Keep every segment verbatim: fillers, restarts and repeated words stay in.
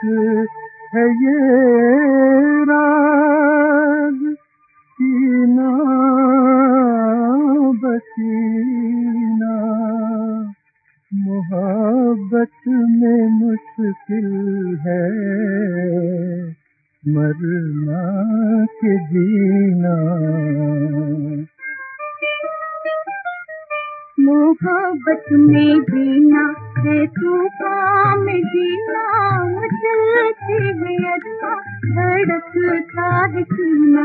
है ये राज सीना बसीना, मोहब्बत में मुश्किल है मरना के जीना। मोहब्बत में जीना है तूफान में जीना, मचलती है अरमा धड़कता है सीना।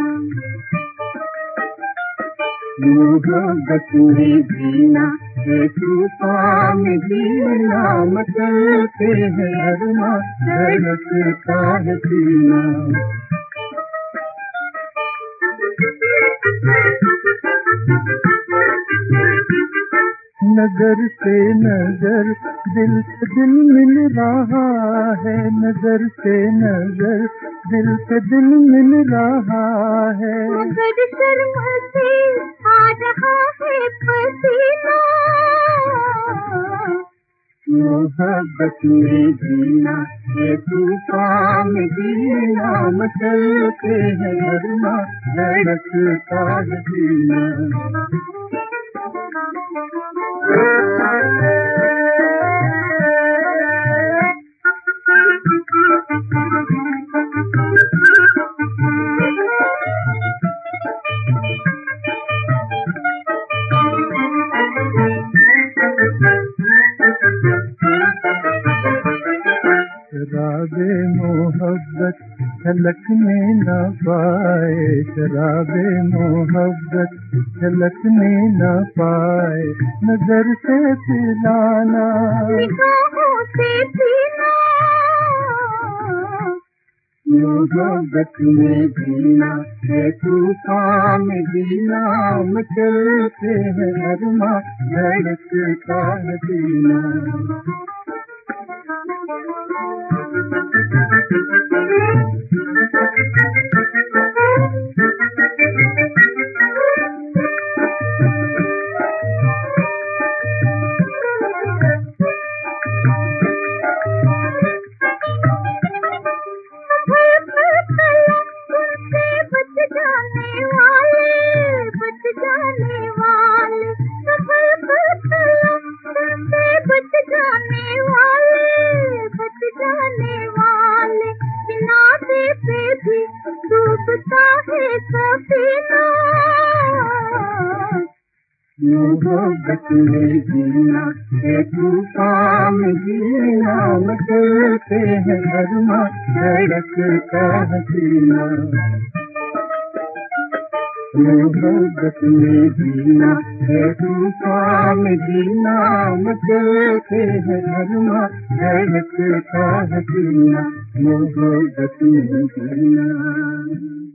मोहब्बत में जीना है तूफान में जीना, मचलते है अरमा धड़कता है सीना। नजर से नजर दिल से दिल मिल रहा है, नजर से नजर दिल से दिल मिल रहा है। मगर शर्म से आ रहा है पसीना। मोहब्बत में जीना है तूफान में जीना, मचलते है अरमा धड़कता है सीना। शराबे मोहब्बत छलकने न पाए, शराबे मोहब्बत छलकने न पाए, नजर से पिलाना निगाहों से पीना। मोहब्बत में जीना है तूफान में जीना, मचलते है अरमा धड़कता है सीना। मोहब्बत में जीना है तूफान में जीना, मचलते हैं अरमा धड़कता है सीना। मोहब्बत में जीना है तूफान में जीना, मचलते हैं अरमा धड़कता है सीना। मोहब्बत में जीना।